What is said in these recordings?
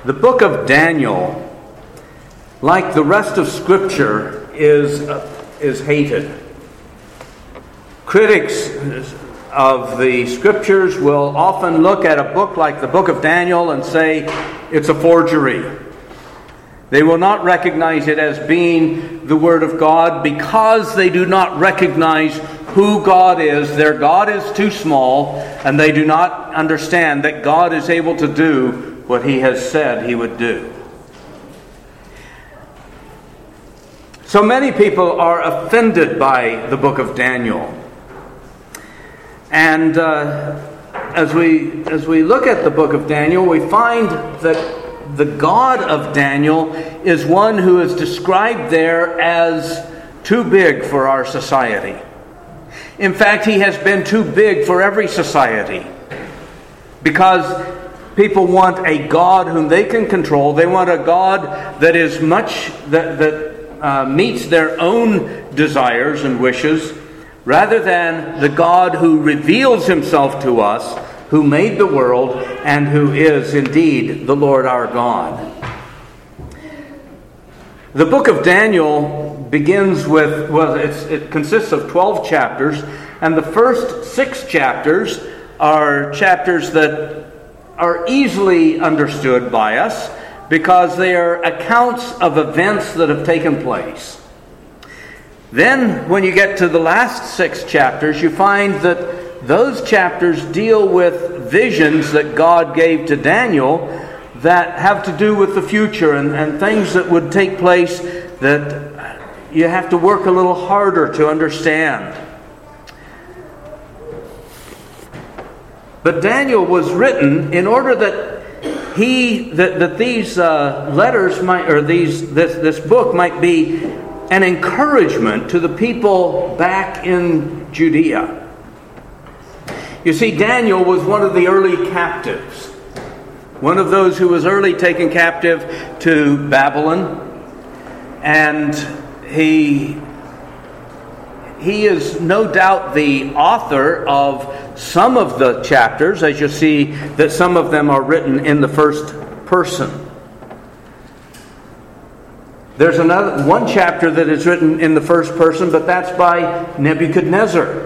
The book of Daniel, like the rest of Scripture, is hated. Critics of the Scriptures will often look at a book like the book of Daniel and say it's a forgery. They will not recognize it as being the Word of God because they do not recognize who God is. Their God is too small, and they do not understand that God is able to do what He has said He would do. So many people are offended by the book of Daniel. And as we look at the book of Daniel, we find that the God of Daniel is one who is described there as too big for our society. In fact, he has been too big for every society, because people want a God whom they can control. They want a God that is that meets their own desires and wishes, rather than the God who reveals Himself to us, who made the world, and who is indeed the Lord our God. The book of Daniel begins with, it consists of 12 chapters, and the first 6 chapters are chapters that are easily understood by us because they are accounts of events that have taken place. Then, when you get to the last 6 chapters, you find that those chapters deal with visions that God gave to Daniel that have to do with the future and things that would take place that you have to work a little harder to understand. But Daniel was written in order that these letters might, or this book might be an encouragement to the people back in Judea. You see, Daniel was one of the early captives, one of those who was early taken captive to Babylon, and he is no doubt the author of some of the chapters, as you see that some of them are written in the first person. There's one chapter that is written in the first person, but that's by Nebuchadnezzar.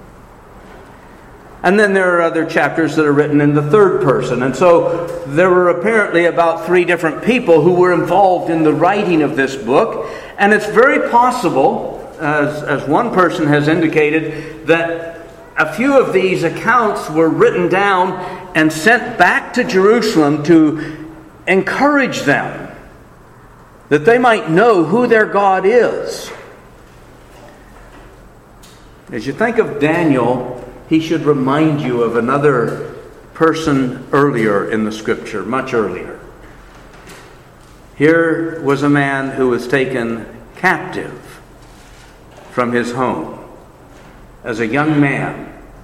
And then there are other chapters that are written in the third person. And so there were apparently about 3 different people who were involved in the writing of this book. And it's very possible, as one person has indicated, that a few of these accounts were written down and sent back to Jerusalem to encourage them, that they might know who their God is. As you think of Daniel, he should remind you of another person earlier in the Scripture, much earlier. Here was a man who was taken captive from his home as a young man.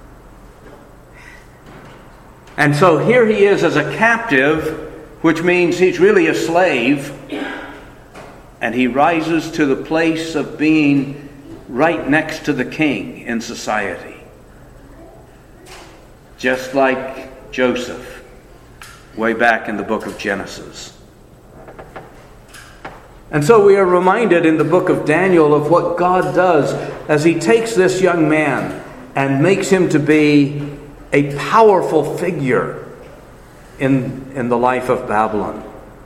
And so here he is as a captive, which means he's really a slave, and he rises to the place of being right next to the king in society. Just like Joseph, way back in the book of Genesis. And so we are reminded in the book of Daniel of what God does as He takes this young man and makes him to be a powerful figure in the life of Babylon.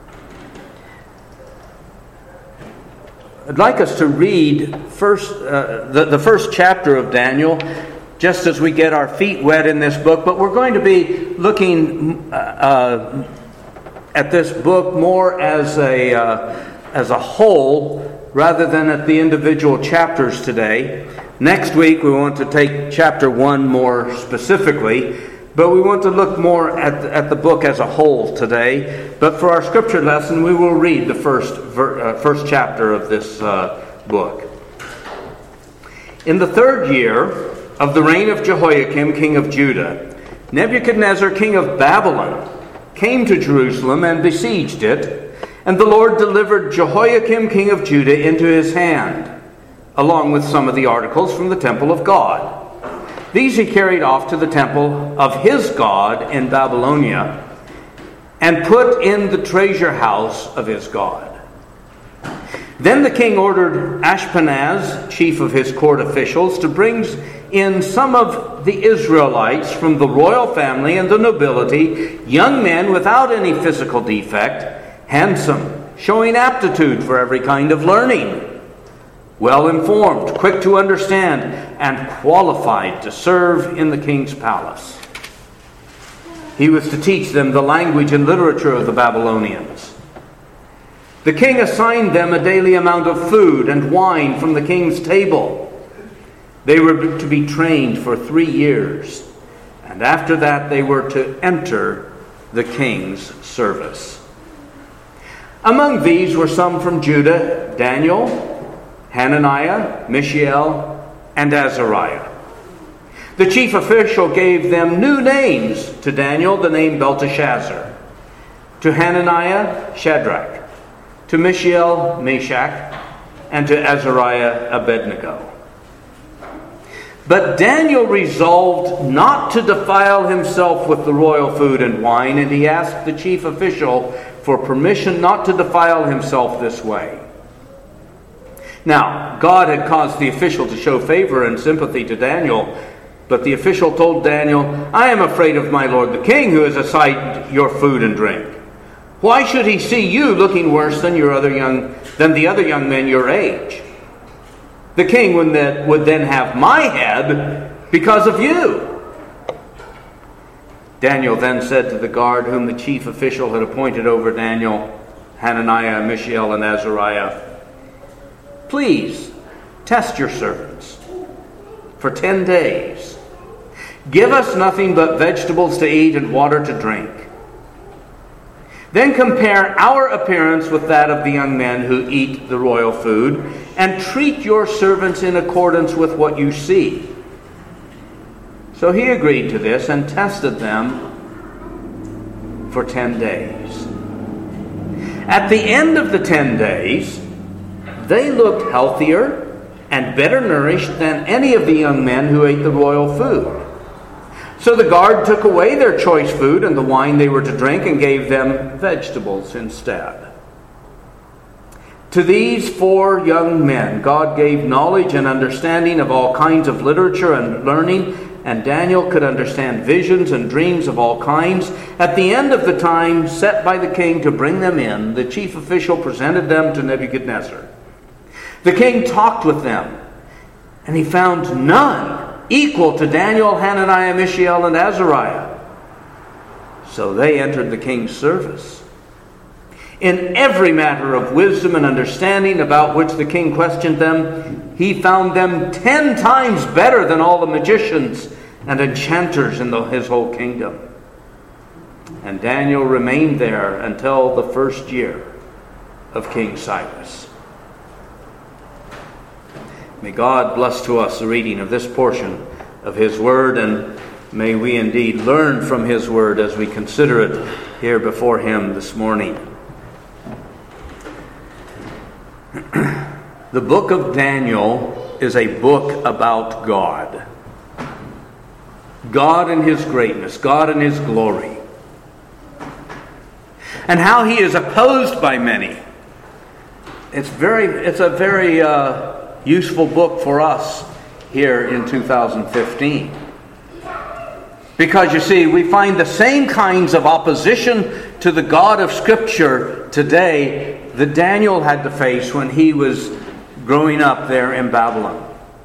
I'd like us to read the first chapter of Daniel, just as we get our feet wet in this book. But we're going to be looking at this book more as a whole, rather than at the individual chapters today. Next week we want to take chapter 1 more specifically, but we want to look more at the book as a whole today. But for our scripture lesson, we will read the first chapter of this book. In the 3rd year of the reign of Jehoiakim, king of Judah, Nebuchadnezzar, king of Babylon, came to Jerusalem and besieged it, and the Lord delivered Jehoiakim, king of Judah, into his hand, along with some of the articles from the temple of God. These he carried off to the temple of his God in Babylonia, and put in the treasure house of his God. Then the king ordered Ashpenaz, chief of his court officials, to bring in some of the Israelites from the royal family and the nobility, young men without any physical defect, handsome, showing aptitude for every kind of learning, well-informed, quick to understand, and qualified to serve in the king's palace. He was to teach them the language and literature of the Babylonians. The king assigned them a daily amount of food and wine from the king's table. They were to be trained for 3 years, and after that they were to enter the king's service. Among these were some from Judah: Daniel, Hananiah, Mishael, and Azariah. The chief official gave them new names. To Daniel, the name Belteshazzar. To Hananiah, Shadrach. To Mishael, Meshach. And to Azariah, Abednego. But Daniel resolved not to defile himself with the royal food and wine, and he asked the chief official for permission not to defile himself this way. Now, God had caused the official to show favor and sympathy to Daniel, but the official told Daniel, "I am afraid of my lord the king, who has assigned your food and drink. Why should he see you looking worse than the other young men your age? The king would then have my head because of you." Daniel then said to the guard whom the chief official had appointed over Daniel, Hananiah, Mishael, and Azariah, "Please test your servants for 10 days. Give us nothing but vegetables to eat and water to drink. Then compare our appearance with that of the young men who eat the royal food, and treat your servants in accordance with what you see." So he agreed to this and tested them for 10 days. At the end of the 10 days, they looked healthier and better nourished than any of the young men who ate the royal food. So the guard took away their choice food and the wine they were to drink and gave them vegetables instead. To these 4 young men, God gave knowledge and understanding of all kinds of literature and learning, and Daniel could understand visions and dreams of all kinds. At the end of the time set by the king to bring them in, the chief official presented them to Nebuchadnezzar. The king talked with them, and he found none equal to Daniel, Hananiah, Mishael, and Azariah. So they entered the king's service. In every matter of wisdom and understanding about which the king questioned them, he found them 10 times better than all the magicians and enchanters in his whole kingdom. And Daniel remained there until the 1st year of King Cyrus. May God bless to us the reading of this portion of His Word, and may we indeed learn from His Word as we consider it here before Him this morning. The book of Daniel is a book about God. God and His greatness, God and His glory, and how He is opposed by many. It's a very useful book for us here in 2015. Because you see, we find the same kinds of opposition to the God of Scripture today that Daniel had to face when he was growing up there in Babylon.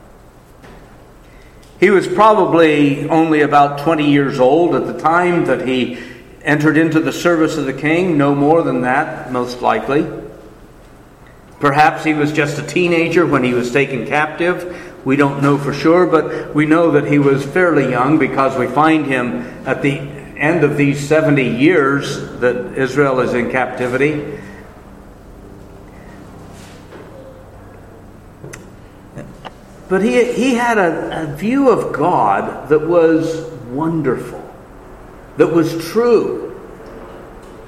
He was probably only about 20 years old at the time that he entered into the service of the king, no more than that, most likely. Perhaps he was just a teenager when he was taken captive. We don't know for sure, but we know that he was fairly young because we find him at the end of these 70 years that Israel is in captivity. But he had a view of God that was wonderful, that was true.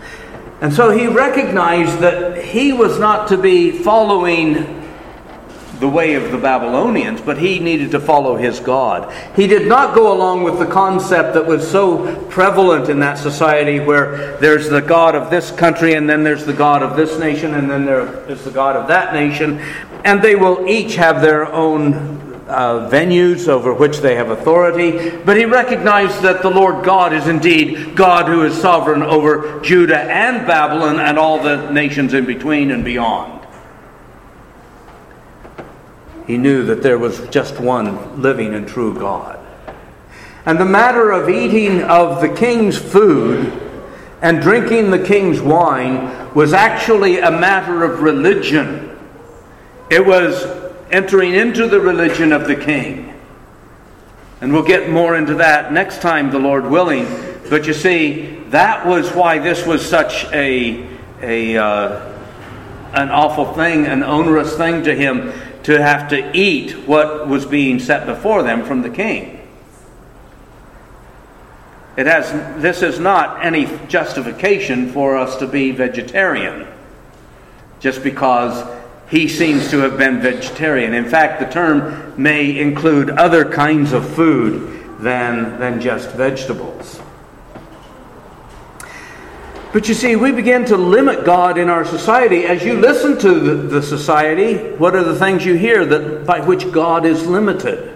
And so he recognized that he was not to be following the way of the Babylonians, but he needed to follow his God. He did not go along with the concept that was so prevalent in that society, where there's the God of this country, and then there's the God of this nation, and then there is the God of that nation, and they will each have their own venues over which they have authority. But he recognized that the Lord God is indeed God, who is sovereign over Judah and Babylon and all the nations in between and beyond. He knew that there was just one living and true God. And the matter of eating of the king's food and drinking the king's wine was actually a matter of religion. It was entering into the religion of the king. And we'll get more into that next time, the Lord willing. But you see, that was why this was such an awful thing, an onerous thing to him, to have to eat what was being set before them from the king. This is not any justification for us to be vegetarian, just because he seems to have been vegetarian. In fact, the term may include other kinds of food than just vegetables. But you see, we begin to limit God in our society. As you listen to the society, what are the things you hear by which God is limited?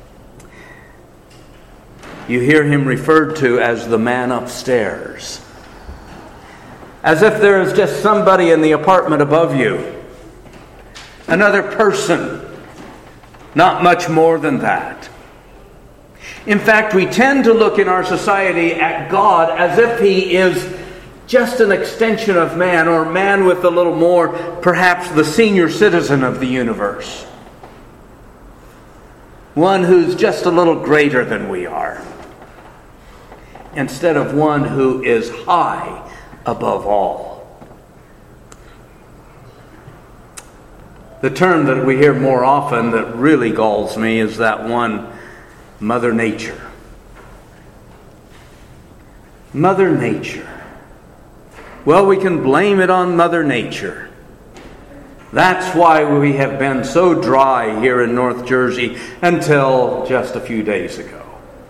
You hear him referred to as the man upstairs. As if there is just somebody in the apartment above you. Another person. Not much more than that. In fact, we tend to look in our society at God as if he is just an extension of man, or man with a little more, perhaps the senior citizen of the universe. One who's just a little greater than we are, instead of one who is high above all. The term that we hear more often that really galls me is that one, Mother Nature. Mother Nature. Well, we can blame it on Mother Nature. That's why we have been so dry here in North Jersey until just a few days ago.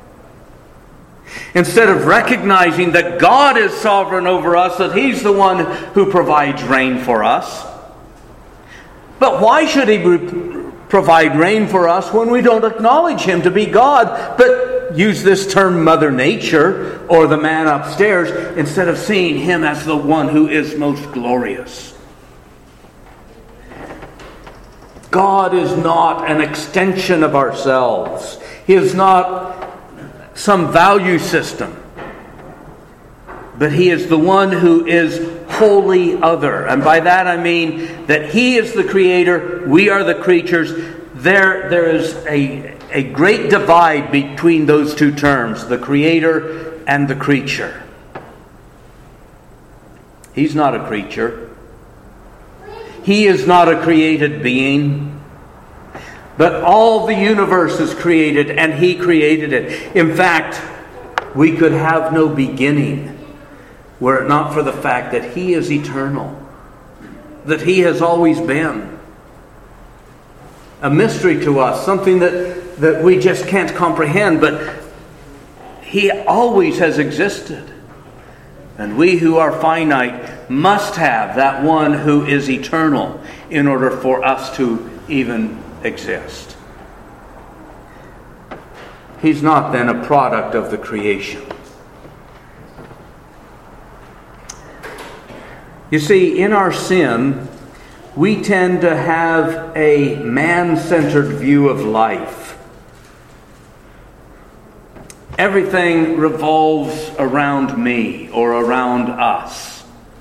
Instead of recognizing that God is sovereign over us, that he's the one who provides rain for us. But why should he provide rain for us when we don't acknowledge him to be God, but use this term Mother Nature or the man upstairs instead of seeing him as the one who is most glorious? God is not an extension of ourselves. He is not some value system. But he is the one who is wholly other. And by that I mean that he is the creator, we are the creatures. There is a great divide between those two terms, the creator and the creature. He's not a creature. He is not a created being. But all the universe is created, and he created it. In fact, we could have no beginning were it not for the fact that he is eternal, that he has always been. A mystery to us, something that we just can't comprehend, but he always has existed. And we who are finite must have that one who is eternal in order for us to even exist. He's not then a product of the creation. You see, in our sin, we tend to have a man-centered view of life. Everything revolves around me or around us.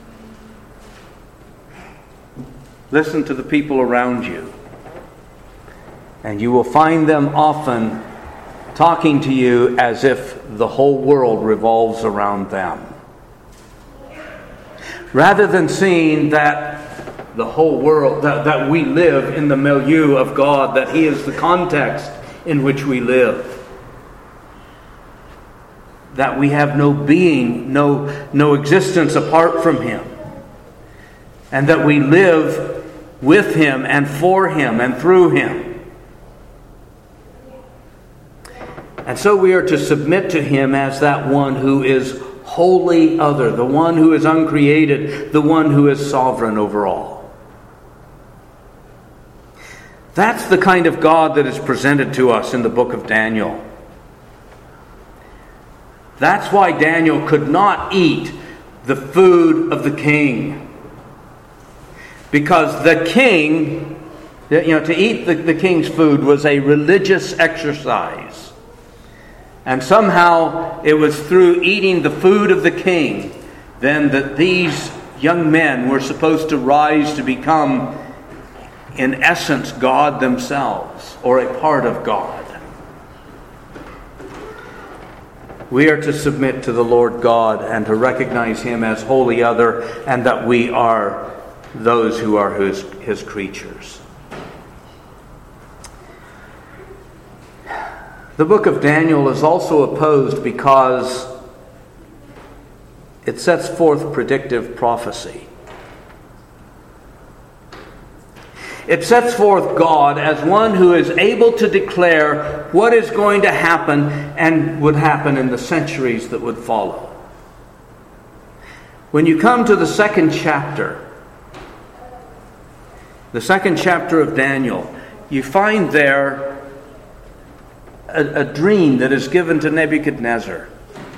Listen to the people around you, and you will find them often talking to you as if the whole world revolves around them, rather than seeing that the whole world, that we live in the milieu of God, that he is the context in which we live. That we have no being, no existence apart from him. And that we live with him and for him and through him. And so we are to submit to him as that one who is wholly other, the one who is uncreated, the one who is sovereign over all. That's the kind of God that is presented to us in the book of Daniel. That's why Daniel could not eat the food of the king. Because the king, to eat the king's food was a religious exercise. And somehow it was through eating the food of the king then that these young men were supposed to rise to become, in essence, God themselves, or a part of God. We are to submit to the Lord God and to recognize him as wholly other, and that we are those who are his creatures. The book of Daniel is also opposed because it sets forth predictive prophecy. It sets forth God as one who is able to declare what is going to happen and would happen in the centuries that would follow. When you come to the second chapter of Daniel, you find there a dream that is given to Nebuchadnezzar.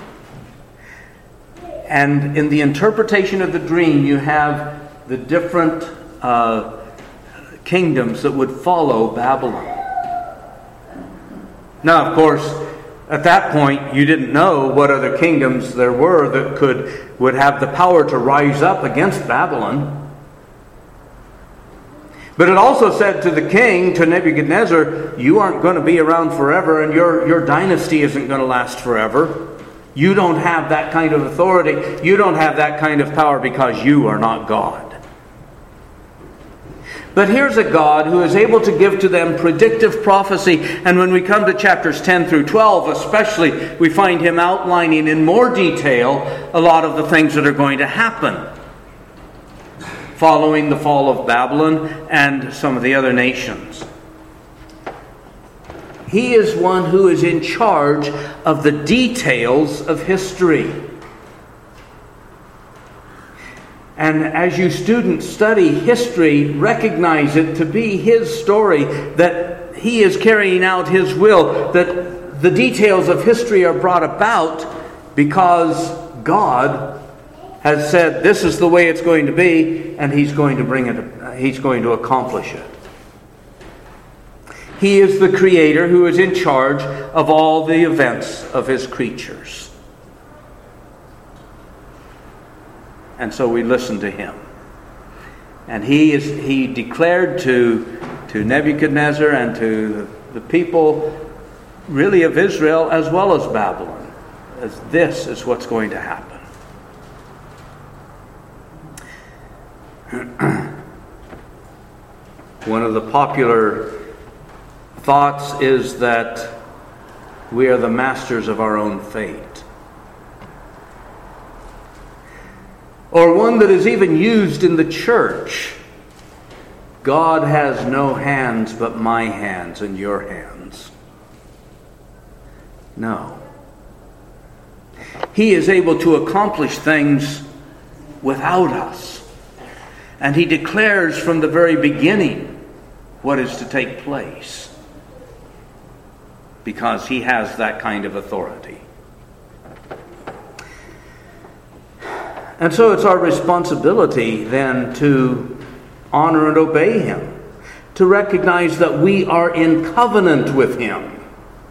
And in the interpretation of the dream, you have the different kingdoms that would follow Babylon. Now, of course, at that point, you didn't know what other kingdoms there were that would have the power to rise up against Babylon. But it also said to the king, to Nebuchadnezzar, you aren't going to be around forever, and your dynasty isn't going to last forever. You don't have that kind of authority. You don't have that kind of power because you are not God. But here's a God who is able to give to them predictive prophecy. And when we come to chapters 10 through 12 especially, we find him outlining in more detail a lot of the things that are going to happen following the fall of Babylon and some of the other nations. He is one who is in charge of the details of history. And as you students study history, recognize it to be his story, that he is carrying out his will, that the details of history are brought about because God has said this is the way it's going to be, and he's going to accomplish it. He is the creator who is in charge of all the events of his creatures. And so we listen to him. And he declared to Nebuchadnezzar and to the people really of Israel as well as Babylon, as this is what's going to happen. One of the popular thoughts is that we are the masters of our own fate. Or one that is even used in the church. God has no hands but my hands and your hands. No. He is able to accomplish things without us. And he declares from the very beginning what is to take place. Because he has that kind of authority. And so it's our responsibility then to honor and obey him. To recognize that we are in covenant with him.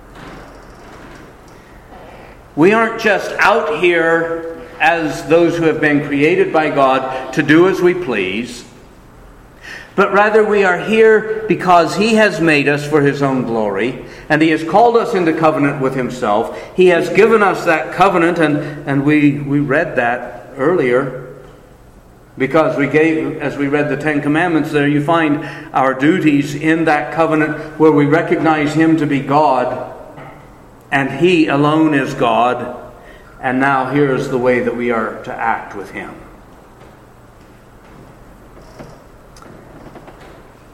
We aren't just out here as those who have been created by God to do as we please, but rather we are here because he has made us for his own glory, and he has called us into covenant with himself. He has given us that covenant, and we read that earlier, because as we read the Ten Commandments there, you find our duties in that covenant where we recognize him to be God, and he alone is God. And now here is the way that we are to act with him.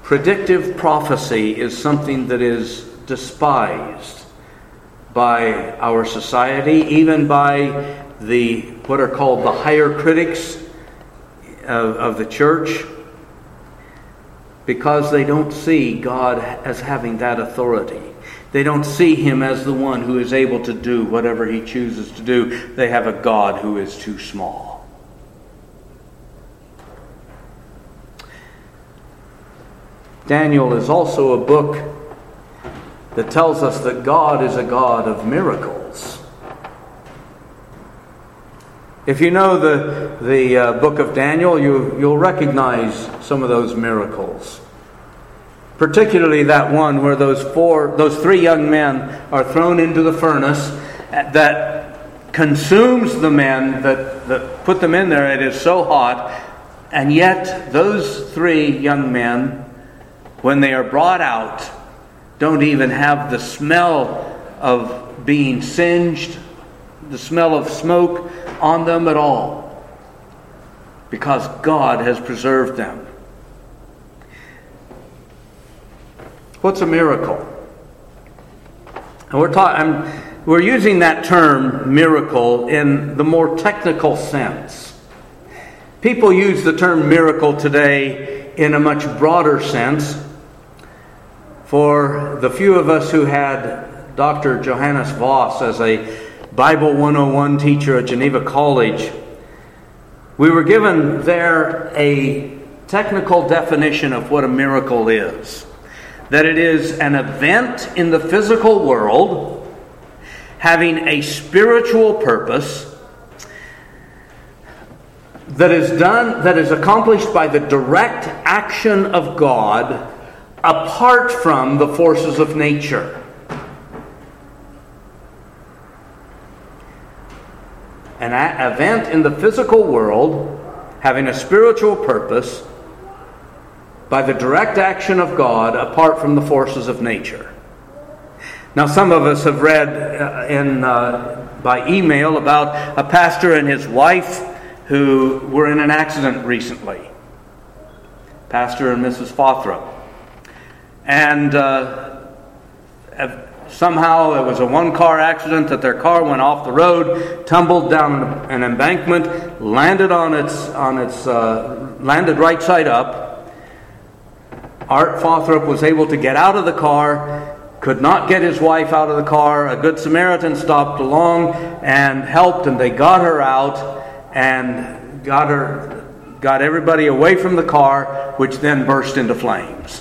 predictive prophecy is something that is despised by our society, even by what are called the higher critics of the church, because they don't see God as having that authority. They don't see Him as the one who is able to do whatever He chooses to do. They have a God who is too small. Daniel is also a book that tells us that God is a God of miracles. If you know the book of Daniel, you'll recognize some of those miracles. Particularly that one where those three young men are thrown into the furnace that consumes the men that put them in there. It is so hot. And yet those three young men, when they are brought out, don't even have the smell of being singed, the smell of smoke on them at all, because God has preserved them. What's a miracle? And we're using that term miracle in the more technical sense. People use the term miracle today in a much broader sense. For the few of us who had Dr. Johannes Voss as a Bible 101 teacher at Geneva College, we were given there a technical definition of what a miracle is. That it is an event in the physical world having a spiritual purpose that is accomplished by the direct action of God apart from the forces of nature. An event in the physical world having a spiritual purpose by the direct action of God apart from the forces of nature. Now, some of us have read by email about a pastor and his wife who were in an accident recently. Pastor and Mrs. Fothrop. And somehow it was a one-car accident that their car went off the road, tumbled down an embankment, landed landed right side up. Art Fothrop was able to get out of the car, could not get his wife out of the car. A good Samaritan stopped along and helped, and they got her out and got everybody away from the car, which then burst into flames.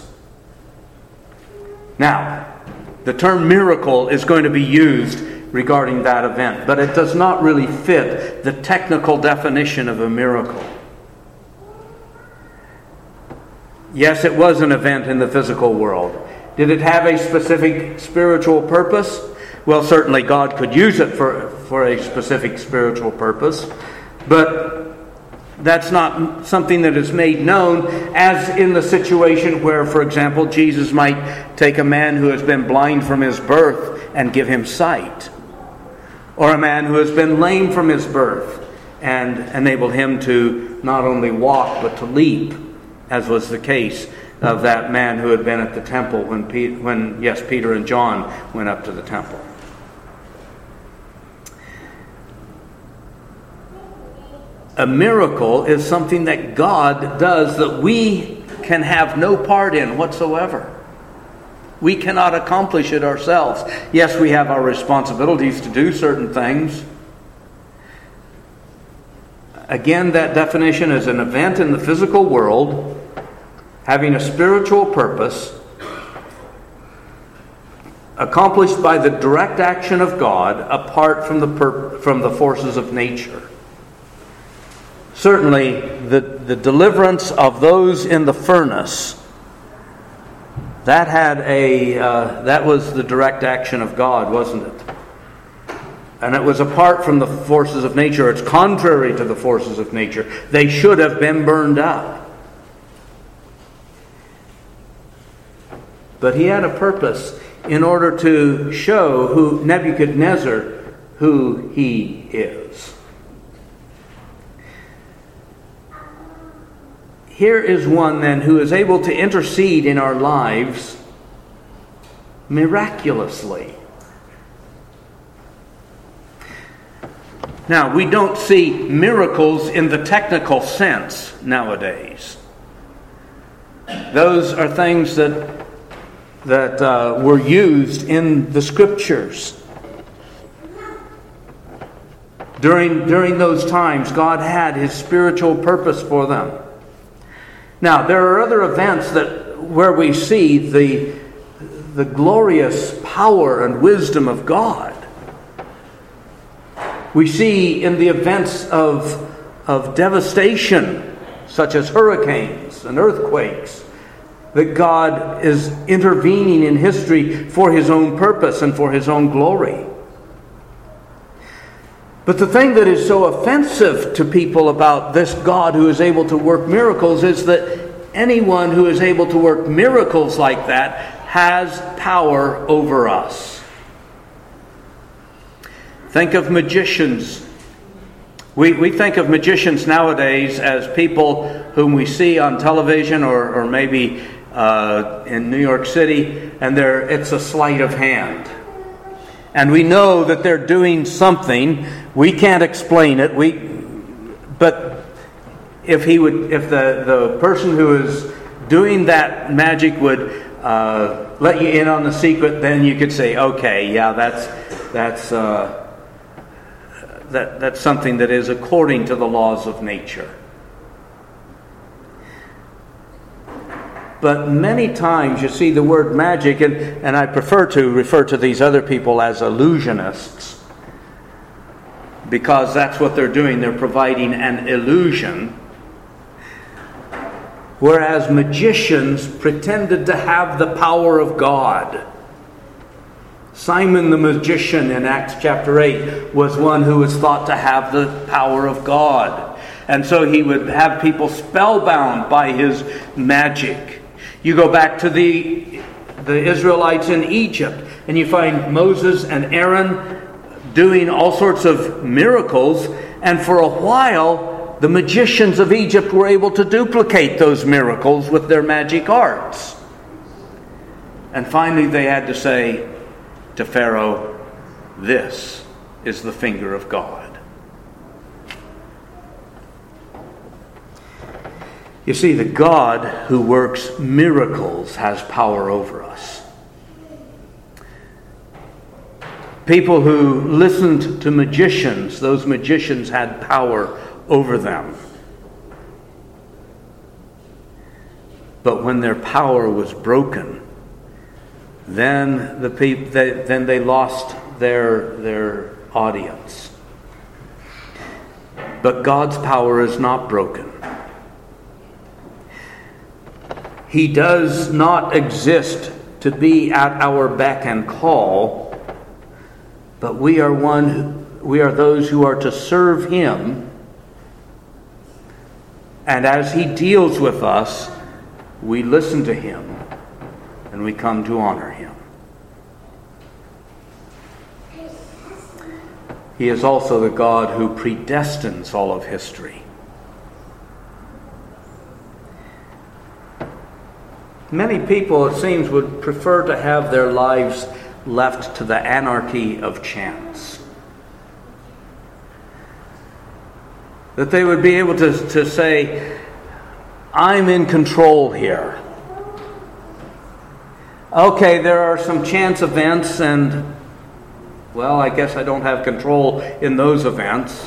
Now, the term miracle is going to be used regarding that event, but it does not really fit the technical definition of a miracle. Yes, it was an event in the physical world. Did it have a specific spiritual purpose? Well, certainly God could use it for a specific spiritual purpose, but that's not something that is made known, as in the situation where, for example, Jesus might take a man who has been blind from his birth and give him sight, or a man who has been lame from his birth and enable him to not only walk but to leap, as was the case of that man who had been at the temple when Peter and John went up to the temple. A miracle is something that God does that we can have no part in whatsoever. We cannot accomplish it ourselves. Yes, we have our responsibilities to do certain things. Again, that definition is an event in the physical world having a spiritual purpose accomplished by the direct action of God apart from the forces of nature. Certainly, the deliverance of those in the furnace, that was the direct action of God, wasn't it? And it was apart from the forces of nature. It's contrary to the forces of nature. They should have been burned up. But he had a purpose in order to show Nebuchadnezzar who he is. here is one then who is able to intercede in our lives miraculously. Now, we don't see miracles in the technical sense nowadays. Those are things that were used in the Scriptures. During those times, God had His spiritual purpose for them. Now, there are other events where we see the glorious power and wisdom of God. We see in the events of devastation, such as hurricanes and earthquakes, that God is intervening in history for His own purpose and for His own glory. But the thing that is so offensive to people about this God who is able to work miracles is that anyone who is able to work miracles like that has power over us. Think of magicians. We think of magicians nowadays as people whom we see on television or maybe in New York City, and it's a sleight of hand. And we know that they're doing something. We can't explain it. But if the person who is doing that magic would let you in on the secret, then you could say, okay, yeah, that's something that is according to the laws of nature. But many times you see the word magic, and I prefer to refer to these other people as illusionists, because that's what they're doing. They're providing an illusion. Whereas magicians pretended to have the power of God. Simon the magician in Acts chapter 8 was one who was thought to have the power of God. And so he would have people spellbound by his magic. You go back to the Israelites in Egypt, and you find Moses and Aaron doing all sorts of miracles, and for a while the magicians of Egypt were able to duplicate those miracles with their magic arts. And finally they had to say to Pharaoh, "This is the finger of God." You see, the God who works miracles has power over us. People who listened to magicians, those magicians had power over them. But when their power was broken, then they lost their audience. But God's power is not broken. He does not exist to be at our beck and call, but we are those who are to serve Him. And as He deals with us, we listen to Him and we come to honor Him. He is also the God who predestines all of history. Many people, it seems, would prefer to have their lives left to the anarchy of chance. That they would be able to say, I'm in control here. Okay, there are some chance events, and, well, I guess I don't have control in those events.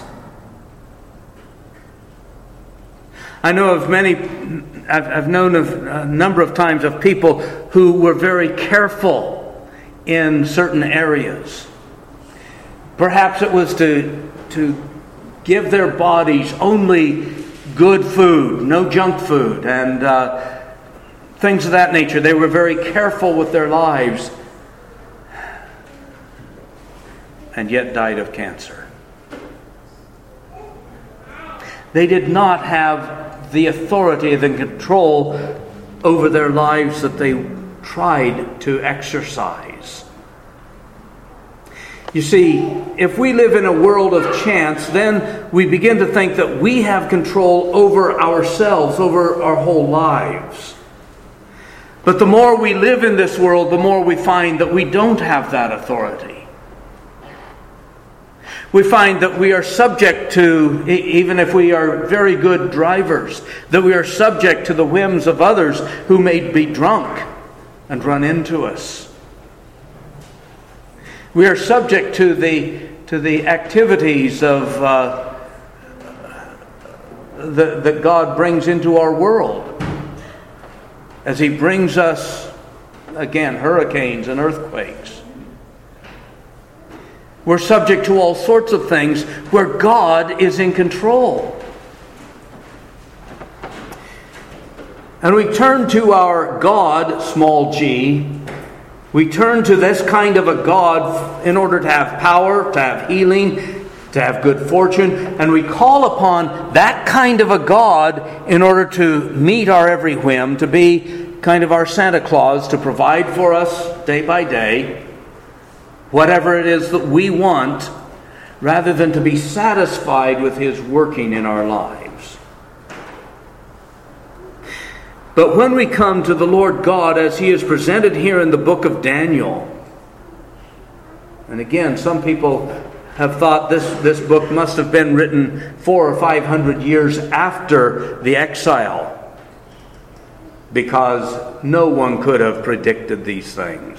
I've known of a number of times of people who were very careful in certain areas. Perhaps it was to give their bodies only good food, no junk food, and things of that nature. They were very careful with their lives, and yet died of cancer. They did not have the authority and control over their lives that they tried to exercise. You see, if we live in a world of chance, then we begin to think that we have control over ourselves, over our whole lives. But the more we live in this world, the more we find that we don't have that authority. We find that we are subject to, even if we are very good drivers, that we are subject to the whims of others who may be drunk and run into us. We are subject to the activities of that God brings into our world as He brings us, again, hurricanes and earthquakes. We're subject to all sorts of things where God is in control. And we turn to our God, small g. We turn to this kind of a God in order to have power, to have healing, to have good fortune. And we call upon that kind of a God in order to meet our every whim, to be kind of our Santa Claus, to provide for us day by day whatever it is that we want, rather than to be satisfied with His working in our lives. But when we come to the Lord God as He is presented here in the book of Daniel, and again, some people have thought this book must have been written 400 or 500 years after the exile, because no one could have predicted these things.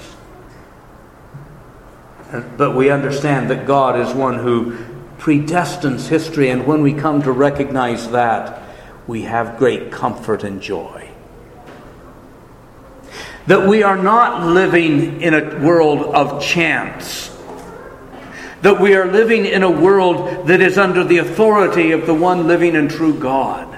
But we understand that God is one who predestines history, and when we come to recognize that, we have great comfort and joy. That we are not living in a world of chance. That we are living in a world that is under the authority of the one living and true God.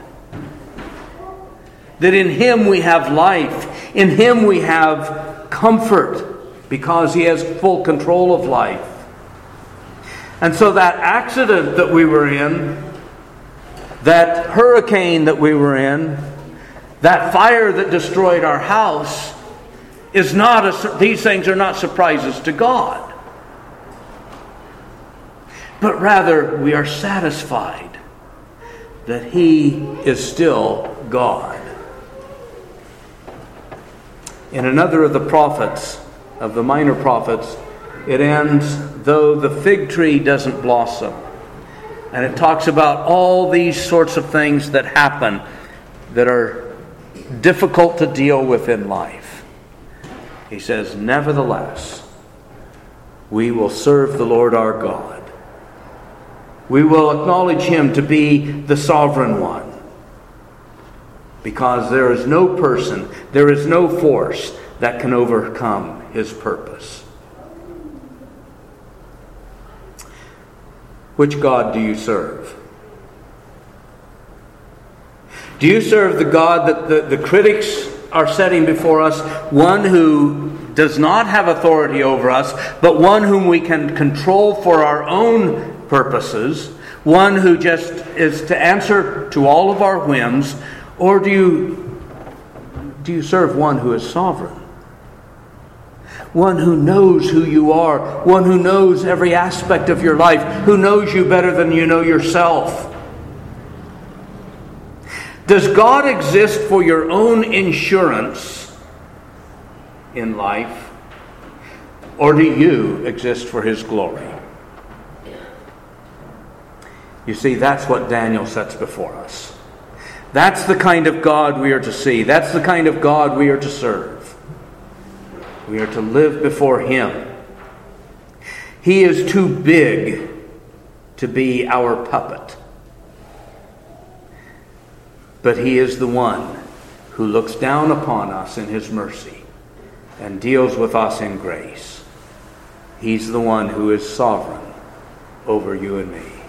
That in Him we have life. In Him we have comfort, because He has full control of life. And so that accident that we were in, that hurricane that we were in, that fire that destroyed our house, these things are not surprises to God. But rather, we are satisfied that He is still God. In another of the prophets, of the minor prophets, it ends, though the fig tree doesn't blossom. And it talks about all these sorts of things that happen that are difficult to deal with in life. He says, nevertheless, we will serve the Lord our God. We will acknowledge Him to be the sovereign one. Because there is no person, there is no force that can overcome His purpose. Which God do you serve? Do you serve the God that the critics are setting before us, one who does not have authority over us, but one whom we can control for our own purposes, one who just is to answer to all of our whims, or do you serve one who is sovereign? One who knows who you are, one who knows every aspect of your life, who knows you better than you know yourself. Does God exist for your own insurance in life, or do you exist for His glory? You see, that's what Daniel sets before us. That's the kind of God we are to see. That's the kind of God we are to serve. We are to live before Him. He is too big to be our puppet. But He is the one who looks down upon us in His mercy and deals with us in grace. He's the one who is sovereign over you and me.